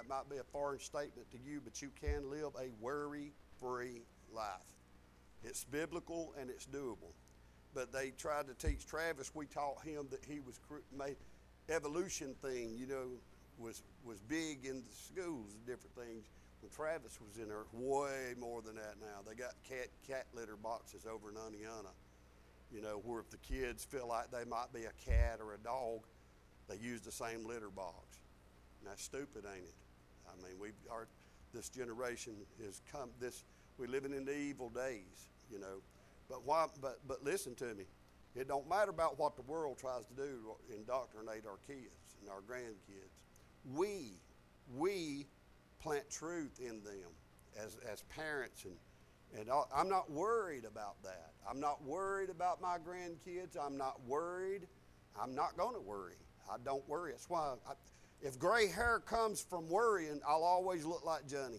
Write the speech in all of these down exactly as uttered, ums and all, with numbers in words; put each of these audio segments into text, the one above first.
that might be a foreign statement to you, but you can live a worry-free life. It's biblical and it's doable. But they tried to teach Travis. We taught him that he was made evolution thing, you know, was was big in the schools and different things. When Travis was in there, way more than that now. They got cat cat litter boxes over in Aniana, you know, where if the kids feel like they might be a cat or a dog, they use the same litter box. And that's stupid, ain't it? I mean, we are this generation has come. This we're living in the evil days, you know. But why? But but listen to me. It don't matter about what the world tries to do to indoctrinate our kids and our grandkids. We we plant truth in them as as parents, and and all, I'm not worried about that. I'm not worried about my grandkids. I'm not worried. I'm not going to worry. I don't worry. That's why I, if gray hair comes from worrying, I'll always look like Johnny.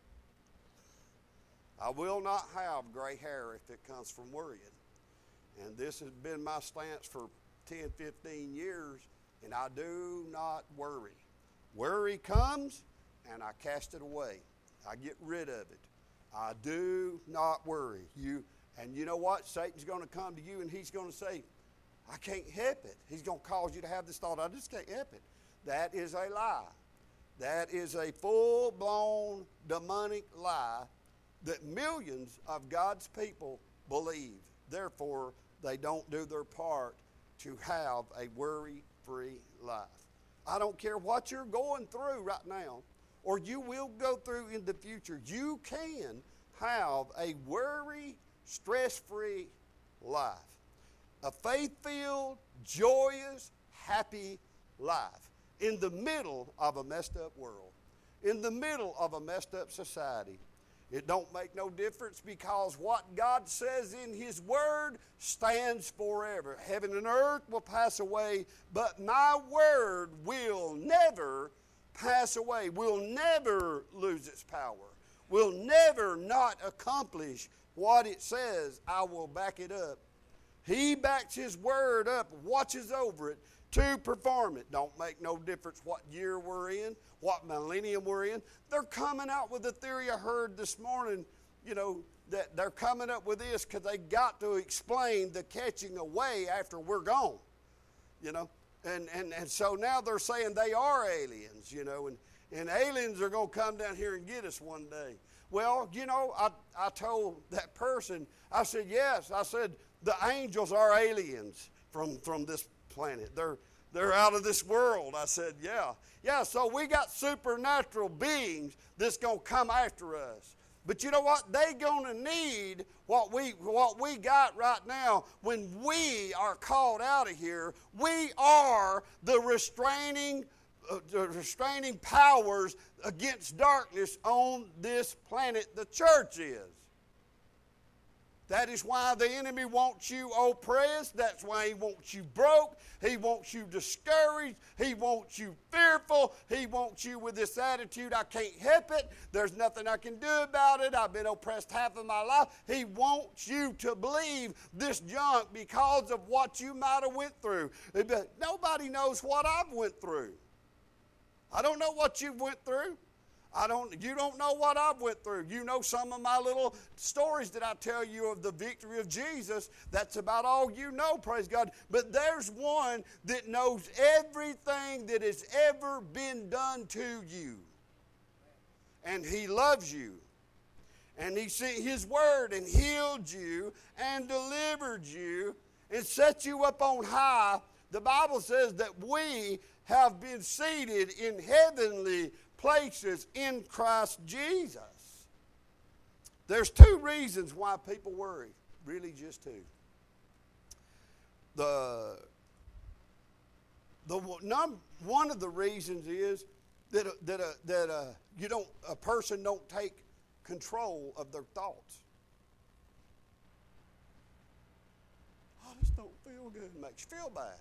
I will not have gray hair if it comes from worrying. And this has been my stance for ten, fifteen years, and I do not worry. Worry comes, and I cast it away. I get rid of it. I do not worry. You and you know what? Satan's going to come to you, and he's going to say, I can't help it. He's going to cause you to have this thought, I just can't help it. That is a lie. That is a full-blown demonic lie that millions of God's people believe. Therefore, they don't do their part to have a worry-free life. I don't care what you're going through right now, or you will go through in the future. You can have a worry, stress-free life. A faith-filled, joyous, happy life in the middle of a messed up world, in the middle of a messed up society. It don't make no difference because what God says in His Word stands forever. Heaven and earth will pass away, but my Word will never pass away, will never lose its power, will never not accomplish what it says. I will back it up. He backs His Word up, watches over it to perform it. Don't make no difference what year we're in, what millennium we're in. They're coming out with a theory I heard this morning, you know, that they're coming up with this because they got to explain the catching away after we're gone, you know. And, and, and so now they're saying they are aliens, you know, and, and aliens are going to come down here and get us one day. Well, you know, I, I told that person, I said, yes, I said, the angels are aliens from, from this planet. They're they're out of this world. I said, yeah. Yeah, so we got supernatural beings that's going to come after us. But you know what? They're going to need what we what we got right now when we are called out of here. We are the restraining uh, the restraining powers against darkness on this planet. The church is. That is why the enemy wants you oppressed. That's why he wants you broke. He wants you discouraged. He wants you fearful. He wants you with this attitude, I can't help it. There's nothing I can do about it. I've been oppressed half of my life. He wants you to believe this junk because of what you might have went through. But nobody knows what I've went through. I don't know what you've went through. I don't. You don't know what I've went through. You know some of my little stories that I tell you of the victory of Jesus. That's about all you know, praise God. But there's one that knows everything that has ever been done to you. And He loves you. And He sent His word and healed you and delivered you and set you up on high. The Bible says that we have been seated in heavenly places in Christ Jesus. There's two reasons why people worry. Really just two. The, the num, one of the reasons is that, a, that, a, that a, you don't, a person don't take control of their thoughts. I just don't feel good. It makes you feel bad.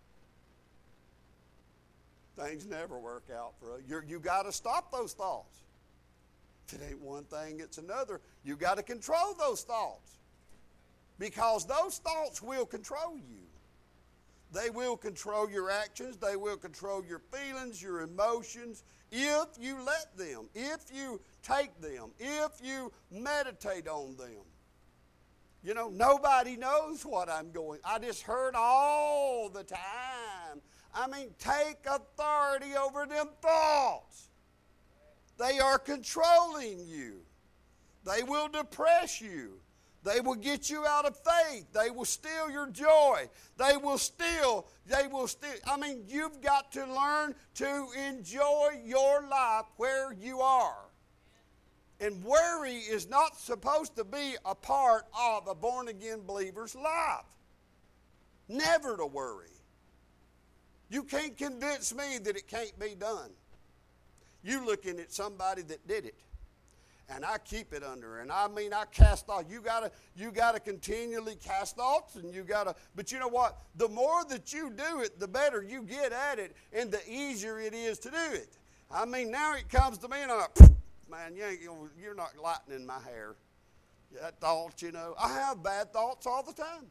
Things never work out for us. You're, you got to stop those thoughts. If it ain't one thing, it's another. You got to control those thoughts because those thoughts will control you. They will control your actions. They will control your feelings, your emotions, if you let them, if you take them, if you meditate on them. You know, nobody knows what I'm going. I just heard all the time. I mean, take authority over them thoughts. They are controlling you. They will depress you. They will get you out of faith. They will steal your joy. They will steal, they will steal. I mean, you've got to learn to enjoy your life where you are. And worry is not supposed to be a part of a born-again believer's life. Never to worry. You can't convince me that it can't be done. You looking at somebody that did it. And I keep it under, and I mean I cast thoughts. You gotta, you gotta continually cast thoughts, and you gotta. But you know what? The more that you do it, the better you get at it, and the easier it is to do it. I mean, now it comes to me, and I'm like, man, you ain't, you're not lightening my hair. That thought, you know, I have bad thoughts all the time.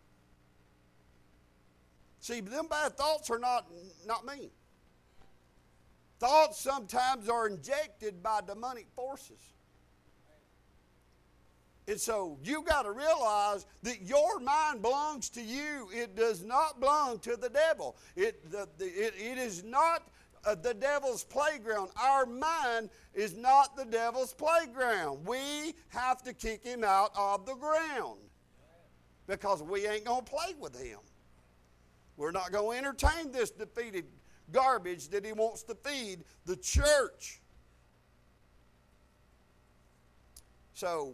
See, them bad thoughts are not not me. Thoughts sometimes are injected by demonic forces. And so you got to realize that your mind belongs to you. It does not belong to the devil. It, the, the, it, it is not uh, the devil's playground. Our mind is not the devil's playground. We have to kick him out of the ground because we ain't going to play with him. We're not going to entertain this defeated garbage that he wants to feed the church. So,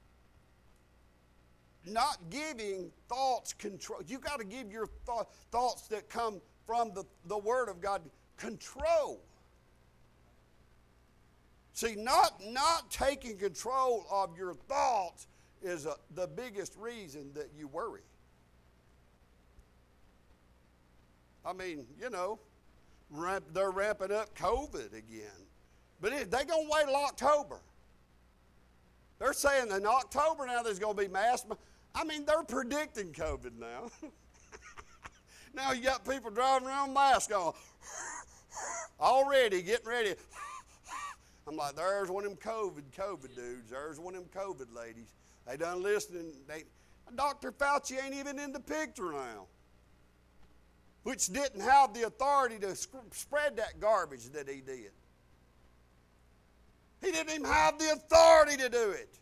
not giving thoughts control. You got to give your th- thoughts that come from the, the Word of God control. See, not, not taking control of your thoughts is a, the biggest reason that you worry. I mean, you know, ramp, they're ramping up COVID again. But it, they're going to wait till October. They're saying in October now there's going to be mass. I mean, they're predicting COVID now. Now you got people driving around masks on. Already getting ready. I'm like, there's one of them COVID, COVID dudes. There's one of them COVID ladies. They done listening. They, Doctor Fauci ain't even in the picture now. Which didn't have the authority to spread that garbage that he did. He didn't even have the authority to do it.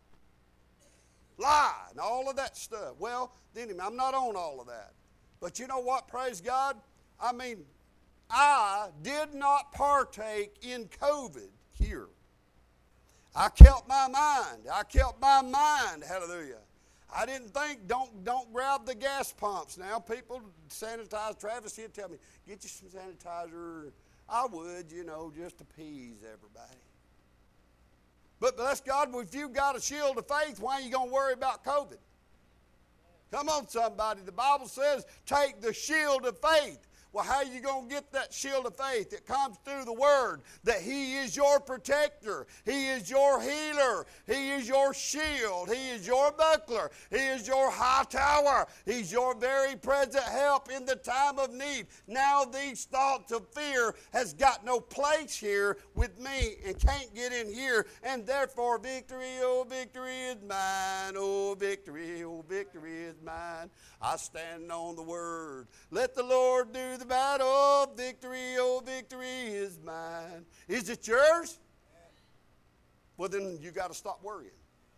Lie and all of that stuff. Well, then I'm not on all of that. But you know what? Praise God. I mean, I did not partake in COVID here. I kept my mind. I kept my mind. Hallelujah. I didn't think, don't don't grab the gas pumps. Now people sanitize. Travis, he'd tell me, get you some sanitizer. I would, you know, just appease everybody. But bless God, if you've got a shield of faith, why are you going to worry about COVID? Come on, somebody. The Bible says, take the shield of faith. Well, how are you going to get that shield of faith? It comes through the Word, that He is your protector. He is your healer. He is your shield. He is your buckler. He is your high tower. He's your very present help in the time of need. Now these thoughts of fear has got no place here with me and can't get in here. And therefore, victory, oh, victory is mine. Oh, victory, oh, victory is mine. I stand on the Word. Let the Lord do the battle. Victory, oh, victory is mine. Is it yours? Well, then you got to stop worrying.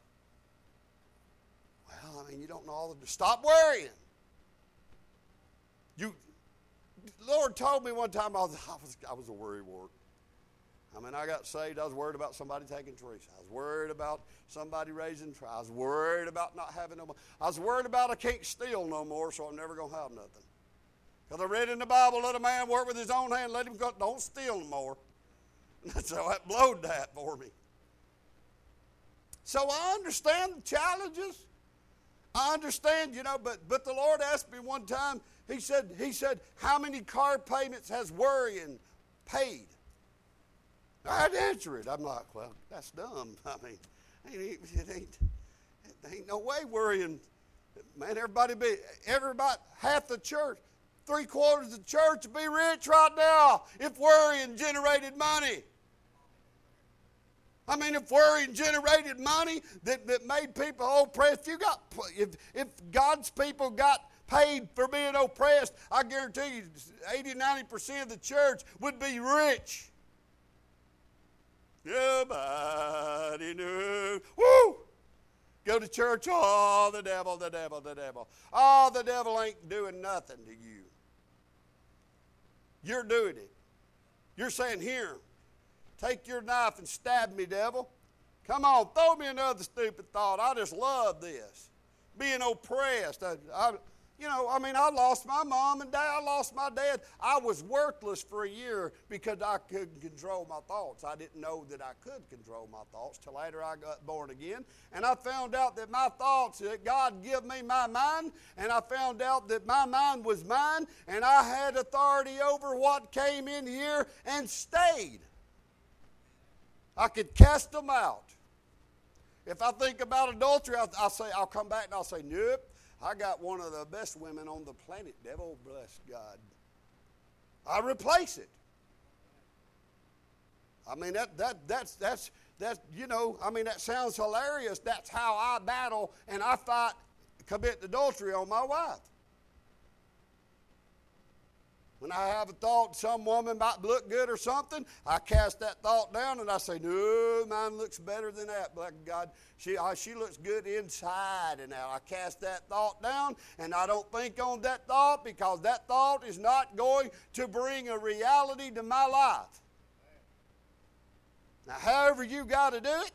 Well, I mean, you don't know all the... Stop worrying. You, the Lord told me one time I was, I was, I was a worrywart. I mean, I got saved. I was worried about somebody taking Teresa. I was worried about somebody raising. I was worried about not having no more. I was worried about I can't steal no more, so I'm never going to have nothing. Because I read in the Bible, let a man work with his own hand, let him go, don't steal no more. And so that blowed that for me. So I understand the challenges. I understand, you know, but but the Lord asked me one time, he said, he said, how many car payments has worrying paid? I'd answer it. I'm like, well, that's dumb. I mean, it ain't, it ain't, it ain't no way worrying. Man, everybody be, everybody, half the church, three quarters of the church would be rich right now if worrying generated money. I mean, if worrying generated money that, that made people oppressed, if you got if if God's people got paid for being oppressed, I guarantee you eighty, ninety percent of the church would be rich. Nobody knew. Woo! Go to church, oh, the devil, the devil, the devil. Oh, the devil ain't doing nothing to you. You're doing it. You're saying, here, take your knife and stab me, devil. Come on, throw me another stupid thought. I just love this. Being oppressed. I, I, you know, I mean, I lost my mom and dad. I lost my dad. I was worthless for a year because I couldn't control my thoughts. I didn't know that I could control my thoughts till after I got born again. And I found out that my thoughts, that God gave me my mind, and I found out that my mind was mine, and I had authority over what came in here and stayed. I could cast them out. If I think about adultery, I'll, I'll say, I'll come back and I'll say, nope, I got one of the best women on the planet, devil, bless God. I replace it. I mean, that that that's that's that's you know, I mean, that sounds hilarious. That's how I battle and I fight, commit adultery on my wife. When I have a thought some woman might look good or something, I cast that thought down and I say, no, mine looks better than that. Black God, she, uh, she looks good inside and out. I cast that thought down and I don't think on that thought because that thought is not going to bring a reality to my life. Now, however you got to do it,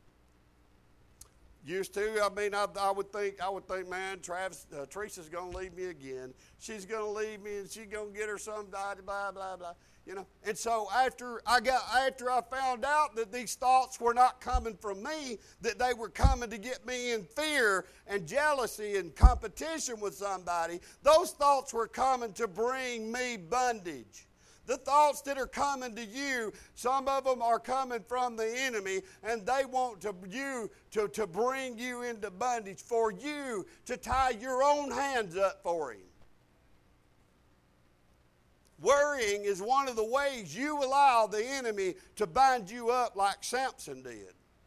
used to, I mean, I, I would think, I would think, man, Travis, uh, Teresa's going to leave me again. She's going to leave me, and she's going to get her somebody, blah, blah, blah, you know. And so after I got, after I found out that these thoughts were not coming from me, that they were coming to get me in fear and jealousy and competition with somebody, those thoughts were coming to bring me bondage. The thoughts that are coming to you, some of them are coming from the enemy, and they want to you to, to bring you into bondage, for you to tie your own hands up for him. Worrying is one of the ways you allow the enemy to bind you up like Samson did.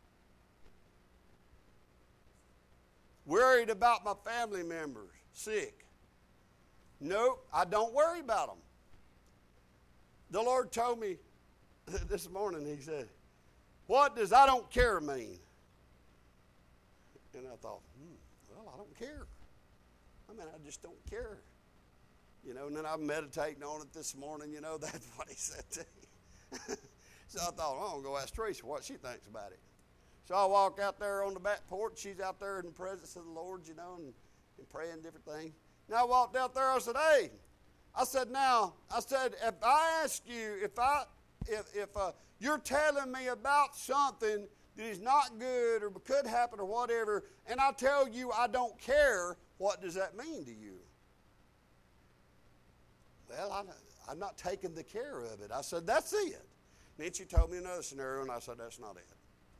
Worried about my family members sick. Nope, I don't worry about them. The Lord told me this morning, he said, what does I don't care mean? And I thought, hmm, well, I don't care. I mean, I just don't care. You know, and then I'm meditating on it this morning, you know, that's what he said to me. So I thought, oh, I'm going to go ask Teresa what she thinks about it. So I walk out there on the back porch. She's out there in the presence of the Lord, you know, and, and praying different things. Now I walked out there, I said, hey, I said, now, I said, if I ask you, if I, if, if uh, you're telling me about something that is not good or could happen or whatever, and I tell you I don't care, what does that mean to you? Well, I'm, I'm not taking the care of it. I said, that's it. And then she told me another scenario, and I said, that's not it.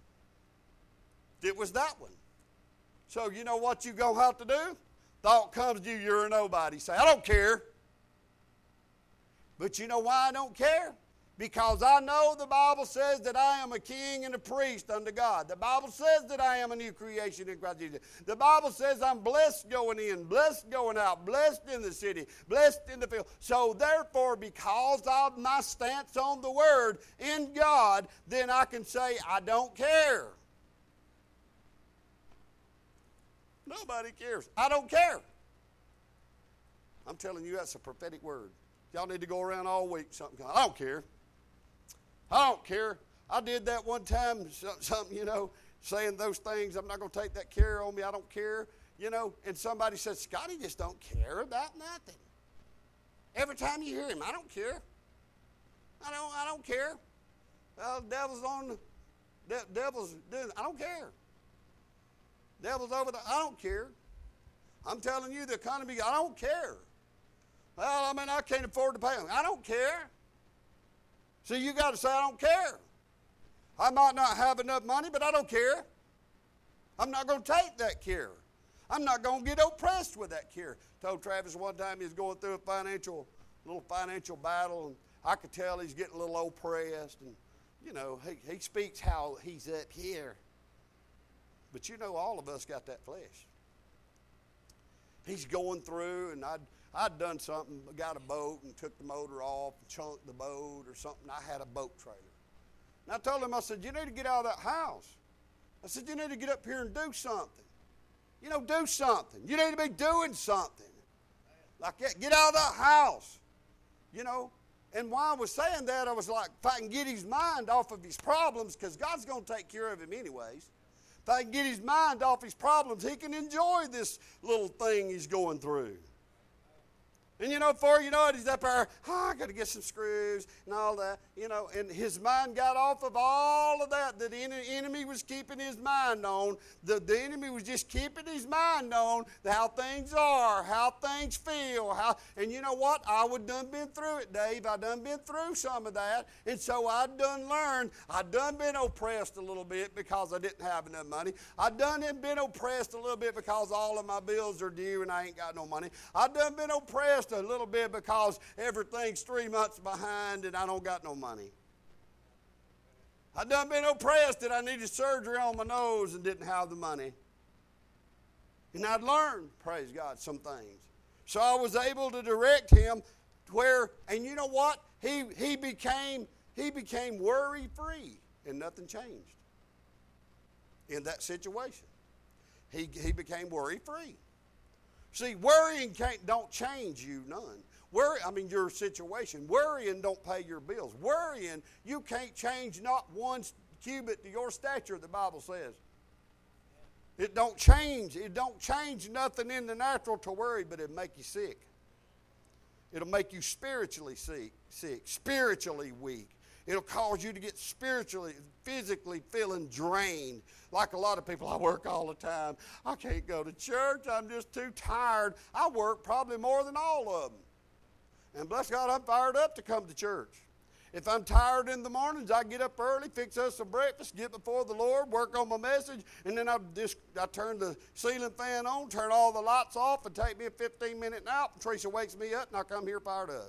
It was that one. So you know what you're going to have to do? Thought comes to you, you're a nobody. Say, I don't care. But you know why I don't care? Because I know the Bible says that I am a king and a priest unto God. The Bible says that I am a new creation in Christ Jesus. The Bible says I'm blessed going in, blessed going out, blessed in the city, blessed in the field. So therefore, because of my stance on the Word in God, then I can say I don't care. Nobody cares. I don't care. I'm telling you, that's a prophetic word. Y'all need to go around all week. Something. I don't care. I don't care. I did that one time, something, you know, saying those things. I'm not going to take that care on me. I don't care, you know. And somebody said, Scotty just don't care about nothing. Every time you hear him, I don't care. I don't. I don't care. Well, the devil's on the de- devil's doing. I don't care. Devil's over there. I don't care. I'm telling you, the economy. I don't care. Well, I mean, I can't afford to pay them. I don't care. See, you got to say, I don't care. I might not have enough money, but I don't care. I'm not going to take that care. I'm not going to get oppressed with that care. Told Travis one time he was going through a financial, little financial battle, and I could tell he's getting a little oppressed. And, you know, he, he speaks how he's up here. But you know, all of us got that flesh. He's going through, and I'd, I'd done something, got a boat and took the motor off, and chunked the boat or something. I had a boat trailer. And I told him, I said, you need to get out of that house. I said, you need to get up here and do something. You know, do something. You need to be doing something. Like that. Get out of that house. You know, and while I was saying that, I was like, if I can get his mind off of his problems, because God's going to take care of him anyways. If I can get his mind off his problems, he can enjoy this little thing he's going through. And you know, before you know it, he's up there, oh, I got to get some screws and all that. You know, and his mind got off of all of that that the enemy was keeping his mind on. The, the enemy was just keeping his mind on how things are, how things feel. How, and you know what? I would done been through it, Dave. I done been through some of that. And so I done learned. I done been oppressed a little bit because I didn't have enough money. I done been oppressed a little bit because all of my bills are due and I ain't got no money. I done been oppressed a little bit because everything's three months behind and I don't got no money. I done been oppressed that I needed surgery on my nose and didn't have the money. And I'd learned, praise God, some things. So I was able to direct him where, and you know what? He he became he became worry-free and nothing changed in that situation. He he became worry-free. See, worrying can't, don't change you none. Worry, I mean, your situation. Worrying don't pay your bills. Worrying, you can't change not one cubit to your stature, the Bible says. It don't change. It don't change nothing in the natural to worry, but it'll make you sick. It'll make you spiritually sick, sick, spiritually weak. It'll cause you to get spiritually, physically feeling drained. Like a lot of people, I work all the time. I can't go to church. I'm just too tired. I work probably more than all of them. And bless God, I'm fired up to come to church. If I'm tired in the mornings, I get up early, fix us some breakfast, get before the Lord, work on my message, and then I just I turn the ceiling fan on, turn all the lights off, and take me a fifteen minute nap. And Teresa wakes me up, and I come here fired up.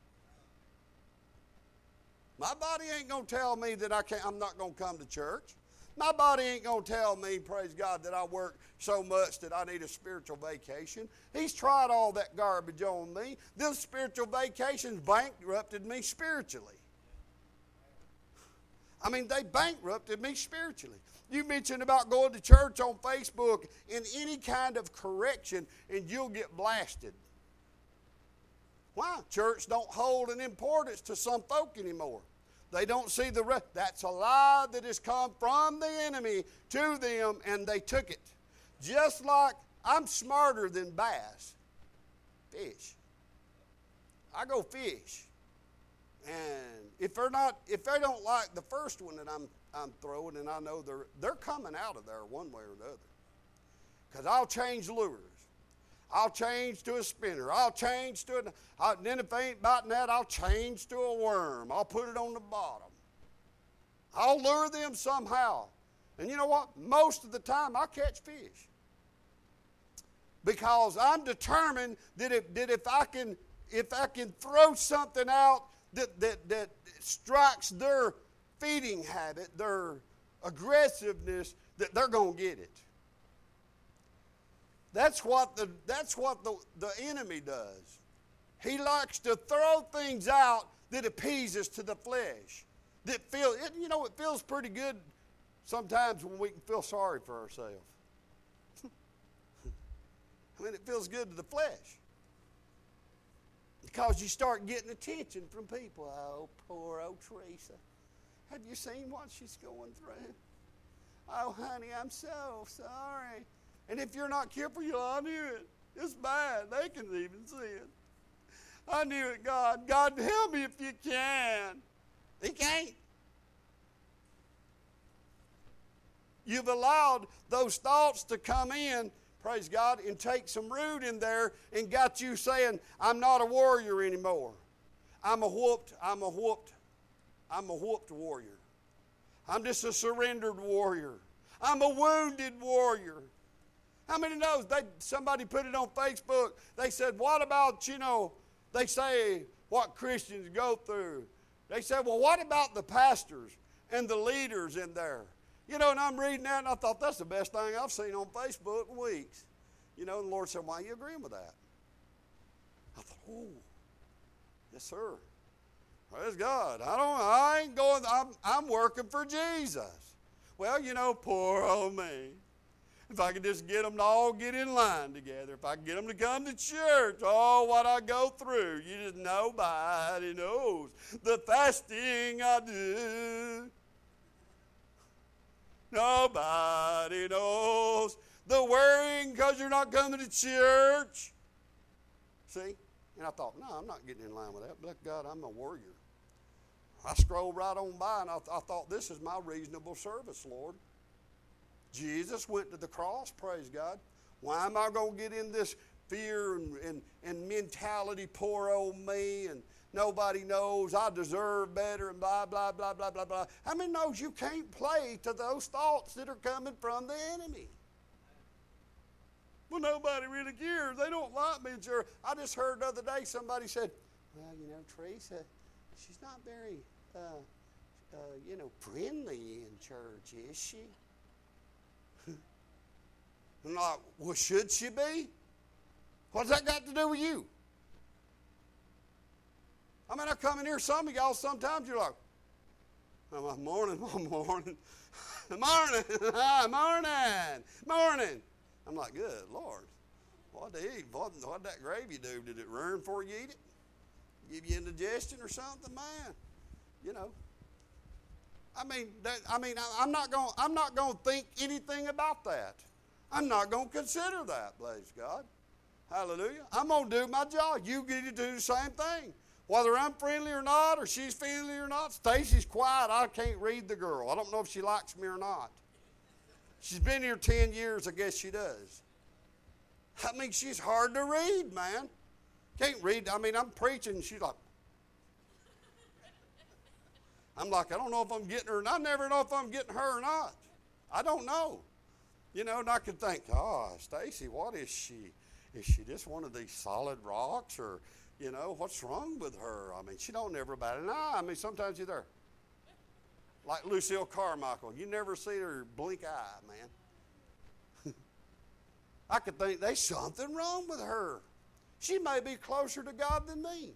My body ain't going to tell me that I can't, I'm not going to come to church. My body ain't going to tell me, praise God, that I work so much that I need a spiritual vacation. He's tried all that garbage on me. Those spiritual vacations bankrupted me spiritually. I mean, they bankrupted me spiritually. You mentioned about going to church on Facebook in any kind of correction, and you'll get blasted. Why? Church don't hold an importance to some folk anymore. They don't see the rest. That's a lie that has come from the enemy to them, and they took it. Just like I'm smarter than bass. Fish. I go fish. And if they're not, if they don't like the first one that I'm I'm throwing, and I know they're they're coming out of there one way or the other. Because I'll change lures. I'll change to a spinner. I'll change to an, I, then if they ain't biting that, I'll change to a worm. I'll put it on the bottom. I'll lure them somehow. And you know what? Most of the time I catch fish. Because I'm determined that if, that if I can if I can throw something out that, that, that strikes their feeding habit, their aggressiveness, that they're going to get it. That's what the that's what the, the enemy does. He likes to throw things out that appeases to the flesh. That feel it, you know, it feels pretty good sometimes when we can feel sorry for ourselves. I mean, it feels good to the flesh. Because you start getting attention from people. Oh, poor old Teresa. Have you seen what she's going through? Oh, honey, I'm so sorry. And if you're not careful, you'll, I knew it. It's bad. They can even see it. I knew it, God. God, help me if you can. He can't. You've allowed those thoughts to come in, praise God, and take some root in there and got you saying, I'm not a warrior anymore. I'm a whooped, I'm a whooped, I'm a whooped warrior. I'm just a surrendered warrior. I'm a wounded warrior. How many knows? They, somebody put it on Facebook. They said, what about, you know, they say what Christians go through. They said, well, what about the pastors and the leaders in there? You know, and I'm reading that, and I thought, that's the best thing I've seen on Facebook in weeks. You know, and the Lord said, why are you agreeing with that? I thought, oh, yes, sir. Praise God. I don't, I ain't going, I'm, I'm working for Jesus. Well, you know, poor old me. If I could just get them to all get in line together, if I could get them to come to church, oh, what I go through, you just, nobody knows the fasting I do. Nobody knows the worrying because you're not coming to church. See? And I thought, no, I'm not getting in line with that. But God, I'm a warrior. I scrolled right on by, and I, th- I thought, this is my reasonable service, Lord. Jesus went to the cross, praise God. Why am I going to get in this fear and, and, and mentality, poor old me, and nobody knows, I deserve better, and blah, blah, blah, blah, blah, blah. How many knows you can't play to those thoughts that are coming from the enemy? Well, nobody really cares. They don't like me. Sure. I just heard the other day somebody said, well, you know, Teresa, she's not very, uh, uh, you know, friendly in church, is she? I'm like, well, should she be? What's that got to do with you? I mean, I come in here, some of y'all, sometimes you're like, I'm like, morning, morning, morning, morning, morning, morning. I'm like, good Lord, what did eat? What did that gravy do? Did it run before you eat it? Give you indigestion or something, man? You know. I mean, that, I mean, I, I'm not going. I'm not going to think anything about that. I'm not going to consider that. Praise God, hallelujah. I'm going to do my job. You get to do the same thing, whether I'm friendly or not, or she's friendly or not. Stacy's quiet. I can't read the girl. I don't know if she likes me or not. She's been here ten years. I guess she does. I mean, she's hard to read, man. Can't read. I mean, I'm preaching, and she's like, I'm like, I don't know if I'm getting her, and I never know if I'm getting her or not. I don't know. You know, and I could think, oh, Stacy, what is she? Is she just one of these solid rocks, or, you know, what's wrong with her? I mean, she don't never bat an eye. I mean, sometimes you're there. Like Lucille Carmichael. You never see her blink eye, man. I could think there's something wrong with her. She may be closer to God than me.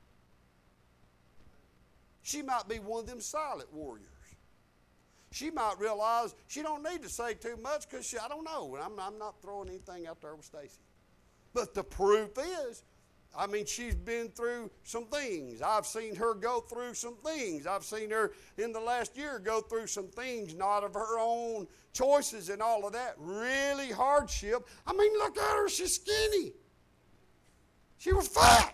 She might be one of them silent warriors. She might realize she don't need to say too much because I don't know. I'm, I'm not throwing anything out there with Stacy. But the proof is, I mean, she's been through some things. I've seen her go through some things. I've seen her in the last year go through some things, not of her own choices and all of that. Really hardship. I mean, look at her. She's skinny. She was fat.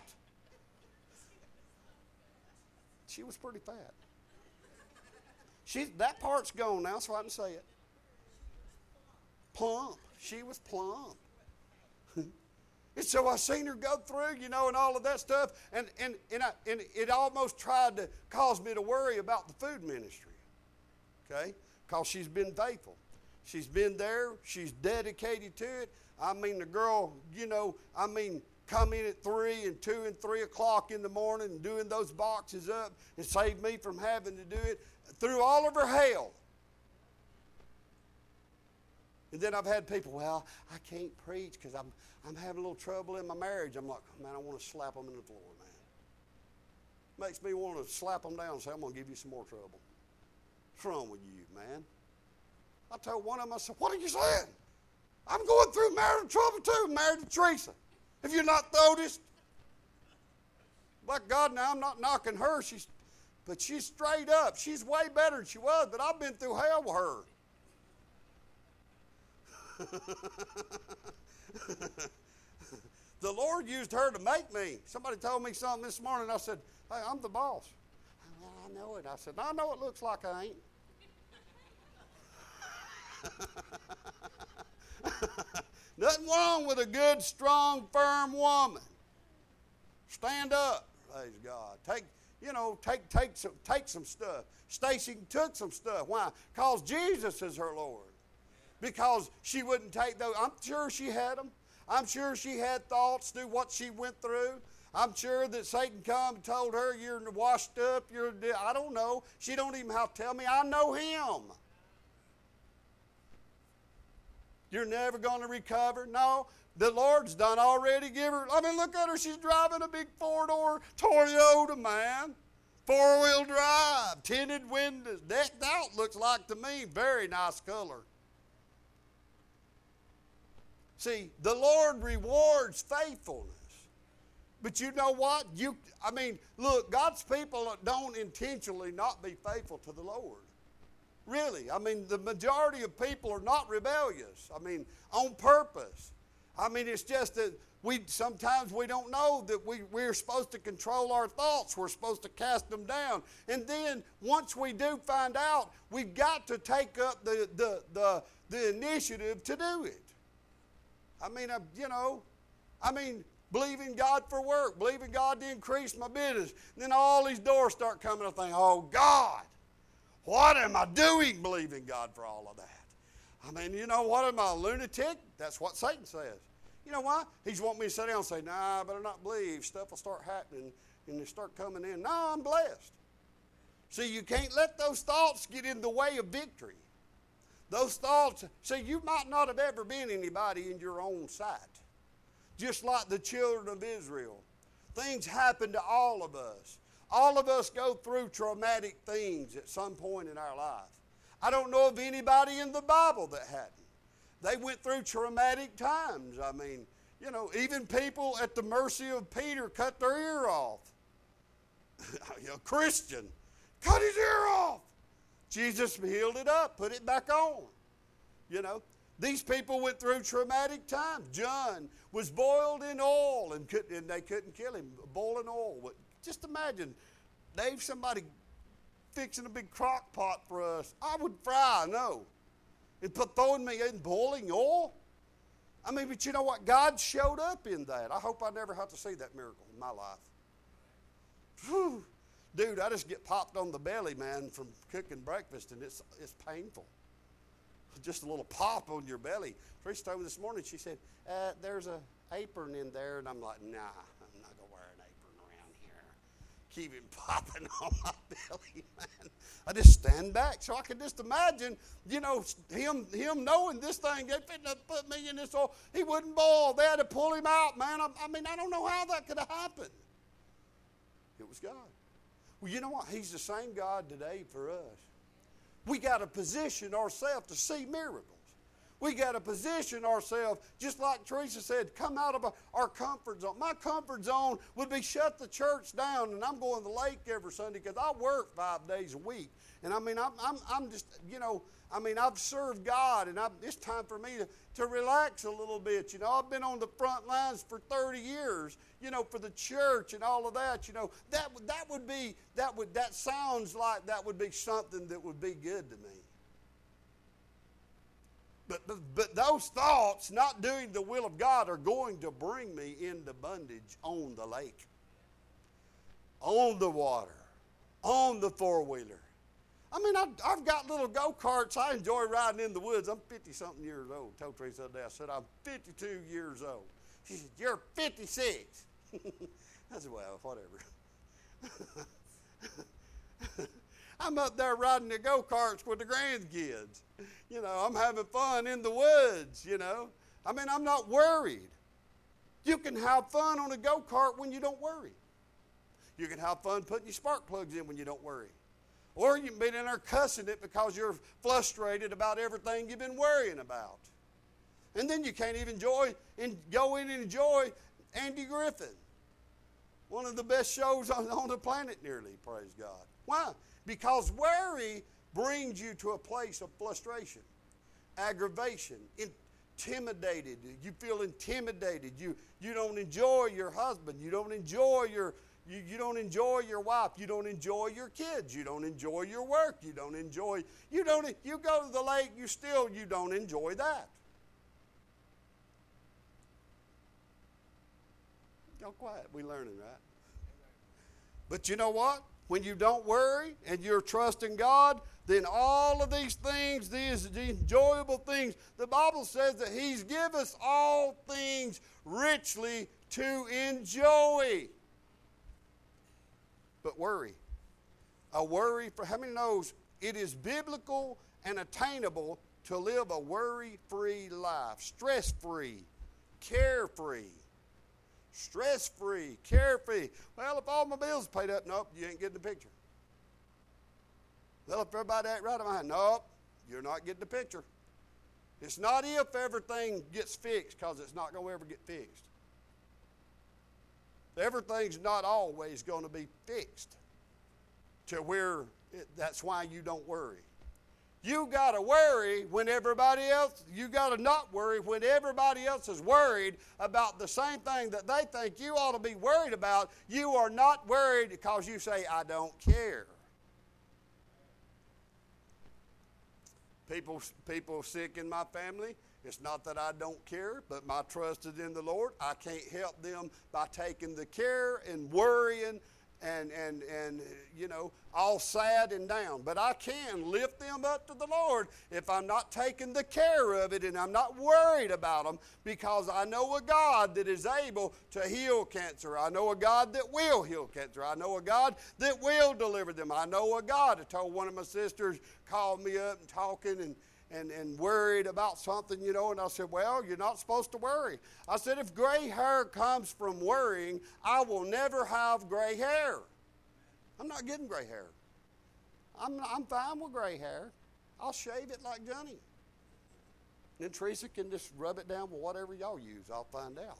She was pretty fat. She, that part's gone now, so I can say it. Plump. She was plump. And so I seen her go through, you know, and all of that stuff, and and and, I, and it almost tried to cause me to worry about the food ministry, okay? Because she's been faithful. She's been there. She's dedicated to it. I mean, the girl, you know, I mean, come in at three and two and three o'clock in the morning and doing those boxes up and saved me from having to do it through all of her hell. And then I've had people, well, I can't preach because I'm I'm having a little trouble in my marriage. I'm like, man, I want to slap them in the floor, man. Makes me want to slap them down and say, I'm going to give you some more trouble. What's wrong with you, man? I told one of them, I said, what are you saying? I'm going through marital trouble too, married to Teresa. Have you not noticed? But God, now I'm not knocking her, she's, but she's straight up. She's way better than she was, but I've been through hell with her. The Lord used her to make me. Somebody told me something this morning. I said, hey, I'm the boss. Well, I know it. I said, I know it looks like I ain't. Nothing wrong with a good, strong, firm woman. Stand up, praise God. Take, you know, take take some take some stuff. Stacy took some stuff. Why? Because Jesus is her Lord. because she wouldn't take those. I'm sure she had them. I'm sure she had thoughts through what she went through. I'm sure that Satan come and told her, you're washed up, you're, I don't know. She don't even have to tell me, I know him. You're never going to recover. No, the Lord's done already give her. I mean, look at her. She's driving a big four-door Toyota, man. Four-wheel drive, tinted windows, decked out, looks like to me. Very nice color. See, the Lord rewards faithfulness. But you know what? You, I mean, look, God's people don't intentionally not be faithful to the Lord. Really. I mean, the majority of people are not rebellious. I mean, on purpose. I mean, it's just that we sometimes we don't know that we, we're supposed to control our thoughts. We're supposed to cast them down. And then once we do find out, we've got to take up the, the, the, the initiative to do it. I mean, uh, you know, I mean, believing God for work, believing God to increase my business. And then all these doors start coming. I think, oh, God, what am I doing believing God for all of that? I mean, you know, what am I, a lunatic? That's what Satan says. You know why? He's wanting me to sit down and say, nah, I better not believe. Stuff will start happening and they start coming in. No, I'm blessed. See, you can't let those thoughts get in the way of victory. Those thoughts, see, you might not have ever been anybody in your own sight. Just like the children of Israel. Things happen to all of us. All of us go through traumatic things at some point in our life. I don't know of anybody in the Bible that hadn't. They went through traumatic times. I mean, you know, even people at the mercy of Peter cut their ear off. A Christian cut his ear off. Jesus healed it up, put it back on. You know, these people went through traumatic times. John was boiled in oil and, could, and they couldn't kill him. Boiling oil. Just imagine, Dave, somebody fixing a big crock pot for us. I would fry, no. And put throwing me in boiling oil. I mean, but you know what? God showed up in that. I hope I never have to see that miracle in my life. Whew. Dude, I just get popped on the belly, man, from cooking breakfast, and it's it's painful. Just a little pop on your belly. Trish told me this morning, she said, uh, there's an apron in there, and I'm like, nah, I'm not going to wear an apron around here. Keep it popping on my belly, man. I just stand back so I can just imagine, you know, him him knowing this thing, they fitting to put me in this oil. He wouldn't boil. They had to pull him out, man. I, I mean, I don't know how that could have happened. It was God. Well, you know what? He's the same God today for us. We got to position ourselves to see miracles. We got to position ourselves, just like Teresa said, come out of our comfort zone. My comfort zone would be shut the church down, and I'm going to the lake every Sunday because I work five days a week. And I mean, I'm, I'm, I'm just, you know, I mean, I've served God, and I've, it's time for me to, to relax a little bit. You know, I've been on the front lines for thirty years, you know, for the church and all of that. You know, that, that would be, that would, that sounds like that would be something that would be good to me. But, but, but those thoughts, not doing the will of God, are going to bring me into bondage on the lake, on the water, on the four-wheeler. I mean, I've, I've got little go-karts. I enjoy riding in the woods. I'm fifty-something years old. I told Teresa the other day, I said, I'm fifty-two years old. She said, you're fifty-six. I said, well, whatever. I'm up there riding the go-karts with the grandkids. You know, I'm having fun in the woods, you know. I mean, I'm not worried. You can have fun on a go-kart when you don't worry. You can have fun putting your spark plugs in when you don't worry. Or you can be in there cussing it because you're frustrated about everything you've been worrying about. And then you can't even enjoy and go in and enjoy Andy Griffin. One of the best shows on, on the planet nearly, praise God. Why? Because worry brings you to a place of frustration, aggravation, intimidated. You feel intimidated. You, you don't enjoy your husband. You don't enjoy your, you, you don't enjoy your wife. You don't enjoy your kids. You don't enjoy your work. You don't enjoy, you don't, you go to the lake, you still, you don't enjoy that. Y'all quiet. We learning, right? But you know what? When you don't worry and you're trusting God, then all of these things, these enjoyable things, the Bible says that He's given us all things richly to enjoy. But worry. A worry, for how many knows it is biblical and attainable to live a worry-free life, stress-free, carefree. Stress-free, carefree. Well, if all my bills are paid up, nope, you ain't getting the picture. Well, if everybody ain't right in my hand, nope, you're not getting the picture. It's not if everything gets fixed, because it's not going to ever get fixed. Everything's not always going to be fixed to where it, that's why you don't worry. You got to worry when everybody else, you got to not worry when everybody else is worried about the same thing that they think you ought to be worried about. You are not worried because you say, I don't care. People, people sick in my family, it's not that I don't care, but my trust is in the Lord. I can't help them by taking the care and worrying and, and, and you know, all sad and down. But I can lift them up to the Lord if I'm not taking the care of it and I'm not worried about them, because I know a God that is able to heal cancer. I know a God that will heal cancer. I know a God that will deliver them. I know a God. I told one of my sisters, called me up and talking and And, and worried about something, you know, and I said, well, you're not supposed to worry. I said, if gray hair comes from worrying, I will never have gray hair. I'm not getting gray hair. I'm, I'm fine with gray hair. I'll shave it like Johnny. Then Teresa can just rub it down with whatever y'all use. I'll find out.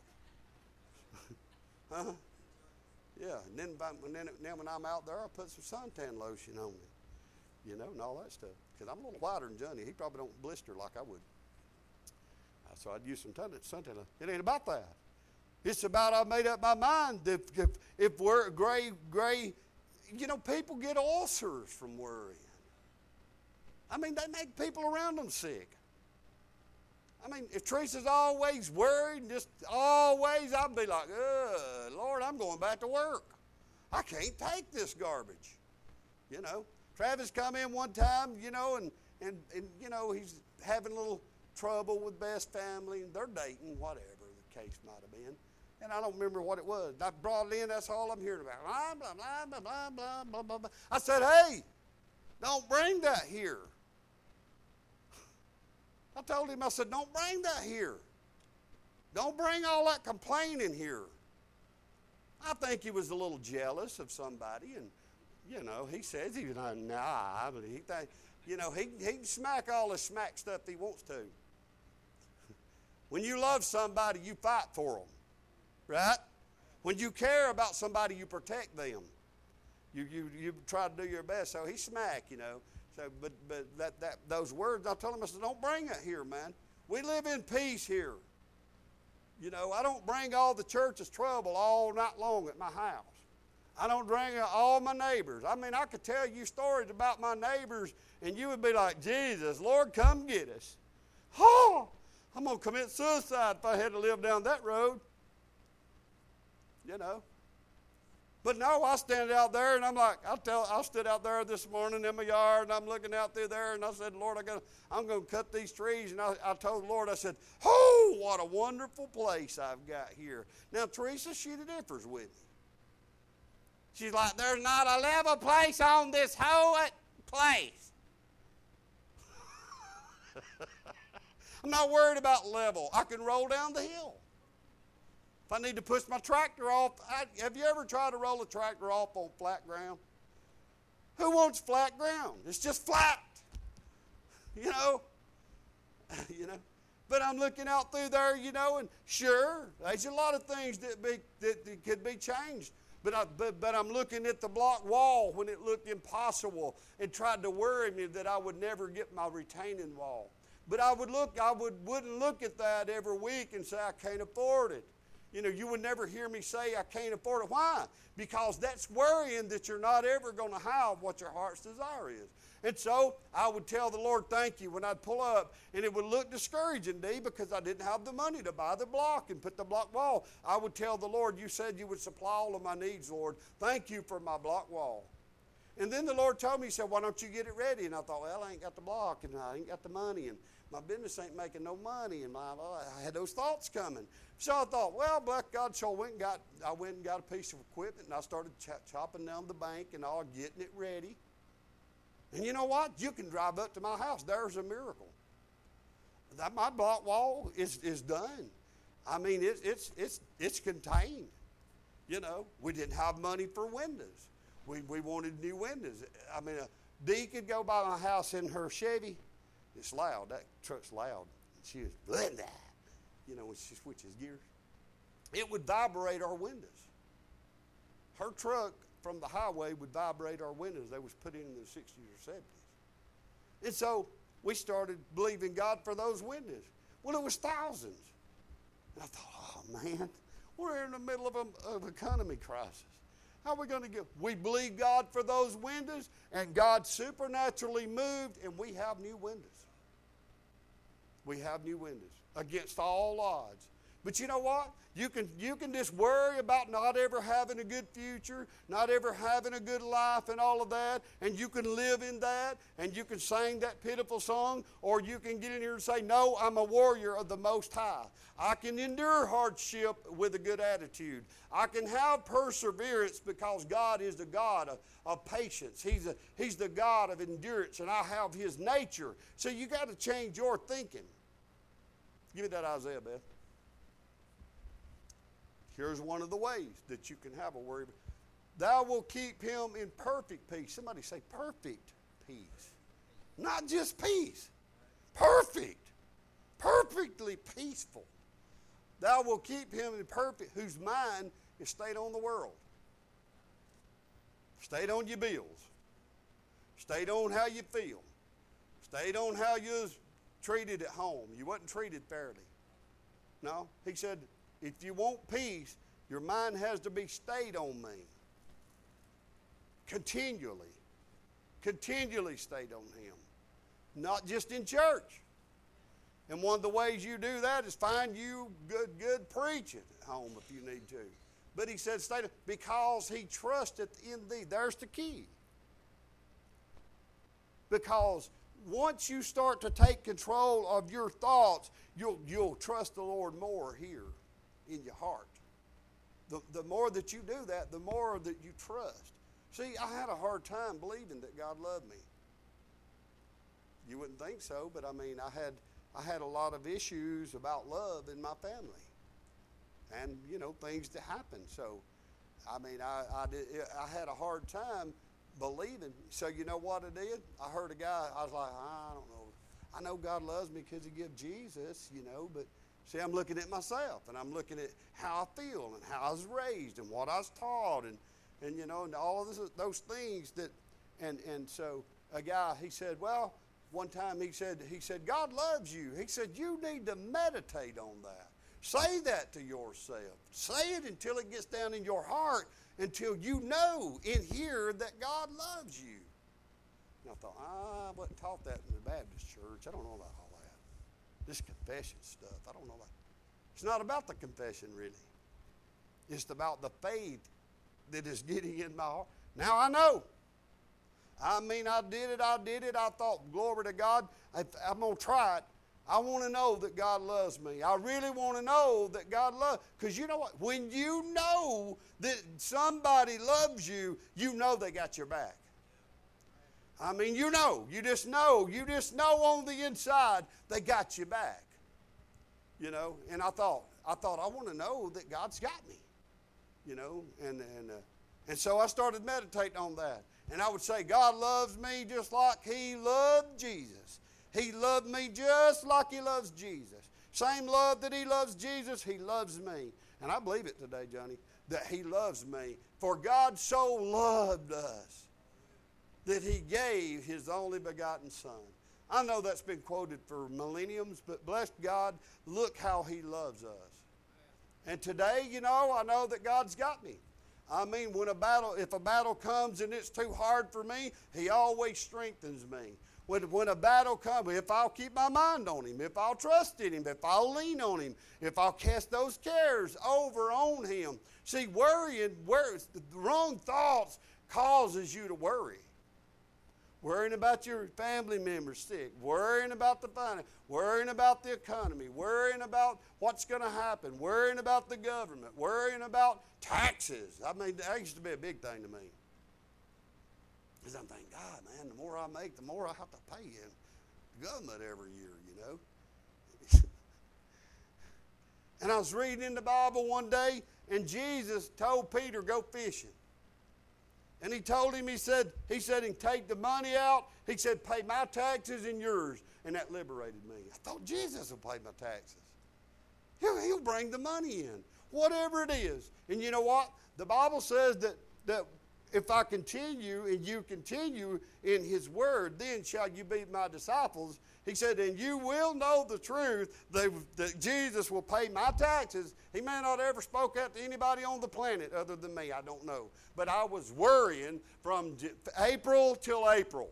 huh? Yeah, and then, and then, then when I'm out there, I'll put some suntan lotion on me, you know, and all that stuff. Because I'm a little whiter than Johnny. He probably don't blister like I would. So I'd use some suntan. It ain't about that. It's about I made up my mind that if, if we're gray, gray, you know, people get ulcers from worrying. I mean, they make people around them sick. I mean, if Teresa's always worried, just always, I'd be like, oh, Lord, I'm going back to work. I can't take this garbage, you know. Travis come in one time, you know, and, and, and, you know, he's having a little trouble with Best Family, and they're dating, whatever the case might have been. And I don't remember what it was. I brought it in, that's all I'm hearing about. Blah, blah, blah, blah, blah, blah, blah, blah. I said, hey, don't bring that here. I told him, I said, don't bring that here. Don't bring all that complaining here. I think he was a little jealous of somebody, and you know, he says he's not, nah, but he think, you know, he, he can smack all the smack stuff he wants to. When you love somebody, you fight for them, right? When you care about somebody, you protect them. You, you, you try to do your best. So he smack, you know. So, but, but that, that, those words, I told him, I said, don't bring it here, man. We live in peace here. You know, I don't bring all the church's trouble all night long at my house. I don't bring all my neighbors. I mean, I could tell you stories about my neighbors, and you would be like, Jesus, Lord, come get us. Oh, I'm going to commit suicide if I had to live down that road. You know. But no, I stand out there, and I'm like, I'll tell, I stood out there this morning in my yard, and I'm looking out through there, and I said, Lord, I gotta, I'm going to cut these trees. And I, I told the Lord, I said, oh, what a wonderful place I've got here. Now, Teresa, she differs with me. She's like, there's not a level place on this whole place. I'm not worried about level. I can roll down the hill. If I need to push my tractor off, I, have you ever tried to roll a tractor off on flat ground? Who wants flat ground? It's just flat. You know? you know? But I'm looking out through there, you know, and sure, there's a lot of things that, be, that, that could be changed. But, I, but, but I'm looking at the block wall when it looked impossible and tried to worry me that I would never get my retaining wall. But I would look, I would, wouldn't look at that every week and say, I can't afford it. You know, you would never hear me say, I can't afford it. Why? Because that's worrying that you're not ever going to have what your heart's desire is. And so I would tell the Lord, thank you, when I'd pull up, and it would look discouraging to me because I didn't have the money to buy the block and put the block wall. I would tell the Lord, you said you would supply all of my needs, Lord. Thank you for my block wall. And then the Lord told me, he said, why don't you get it ready? And I thought, well, I ain't got the block, and I ain't got the money, and my business ain't making no money, and my, I had those thoughts coming. So I thought, well, bless God, so I went and got, I went and got a piece of equipment, and I started ch- chopping down the bank and all, getting it ready. And you know what? You can drive up to my house. There's a miracle. That my block wall is, is done. I mean, it, it's it's it's contained. You know, we didn't have money for windows. We we wanted new windows. I mean, uh, Dee could go by my house in her Chevy. It's loud. That truck's loud. She was, blah, blah, you know, when she switches gears. It would vibrate our windows. Her truck from the highway would vibrate our windows. They was put in in the sixties or seventies. And so we started believing God for those windows. Well, it was thousands. And I thought, oh, man, we're in the middle of an of economy crisis. How are we going to get? We believe God for those windows, and God supernaturally moved, and we have new windows. We have new windows against all odds. But you know what? You can, you can just worry about not ever having a good future, not ever having a good life and all of that, and you can live in that, and you can sing that pitiful song, or you can get in here and say, no, I'm a warrior of the Most High. I can endure hardship with a good attitude. I can have perseverance because God is the God of, of patience. He's, a, he's the God of endurance, and I have His nature. So you got to change your thinking. Give me that Isaiah, Beth. Here's one of the ways that you can have a worry. Thou will keep him in perfect peace. Somebody say perfect peace. Not just peace. Perfect. Perfectly peaceful. Thou will keep him in perfect, whose mind is stayed on the world. Stayed on your bills. Stayed on how you feel. Stayed on how you was treated at home. You wasn't treated fairly. No, he said, if you want peace, your mind has to be stayed on me. Continually. Continually stayed on him. Not just in church. And one of the ways you do that is find you good, good preaching at home if you need to. But he said, stay, because he trusteth in thee. There's the key. Because once you start to take control of your thoughts, you'll, you'll trust the Lord more here in your heart. The, the more that you do that, the more that you trust. See, I had a hard time believing that God loved me. You wouldn't think so, but I mean, I had I had a lot of issues about love in my family. And, you know, things that happened. So, I mean, I, I, did, I had a hard time believing. So, you know what I did? I heard a guy, I was like, I don't know. I know God loves me because he gave Jesus, you know, but see, I'm looking at myself, and I'm looking at how I feel and how I was raised and what I was taught and, and you know, and all of this, those things that, and, and so a guy, he said, well, one time he said, he said, God loves you. He said, you need to meditate on that. Say that to yourself. Say it until it gets down in your heart, until you know in here that God loves you. And I thought, ah, I wasn't taught that in the Baptist church. I don't know about all that. This confession stuff, I don't know about. It's not about the confession, really. It's about the faith that is getting in my heart. Now I know. I mean, I did it, I did it. I thought, glory to God, if I'm going to try it. I want to know that God loves me. I really want to know that God loves. Because you know what? When you know that somebody loves you, you know they got your back. I mean, you know. You just know. You just know on the inside they got you back. You know, and I thought, I thought, I want to know that God's got me. You know, and and uh, and so I started meditating on that. And I would say, God loves me just like he loved Jesus. He loved me just like he loves Jesus. Same love that he loves Jesus, he loves me. And I believe it today, Johnny, that he loves me. For God so loved us that he gave his only begotten Son. I know that's been quoted for millenniums, but bless God, look how he loves us. And today, you know, I know that God's got me. I mean, when a battle, if a battle comes and it's too hard for me, he always strengthens me. When, when a battle comes, if I'll keep my mind on him, if I'll trust in him, if I'll lean on him, if I'll cast those cares over on him. See, worrying, worry, the wrong thoughts causes you to worry. worrying about your family members sick, worrying about the finance, worrying about the economy, worrying about what's going to happen, worrying about the government, worrying about taxes. I mean, that used to be a big thing to me. Because I'm thinking, God, man, the more I make, the more I have to pay in the government every year, you know. And I was reading in the Bible one day, and Jesus told Peter, go fishing. And he told him, he said, he said, and take the money out. He said, pay my taxes and yours. And that liberated me. I thought Jesus will pay my taxes. He'll, he'll bring the money in, whatever it is. And you know what? The Bible says that, that if I continue and you continue in his word, then shall you be my disciples. He said, and you will know the truth that, that Jesus will pay my taxes. He may not ever spoke that to anybody on the planet other than me. I don't know. But I was worrying from April till April.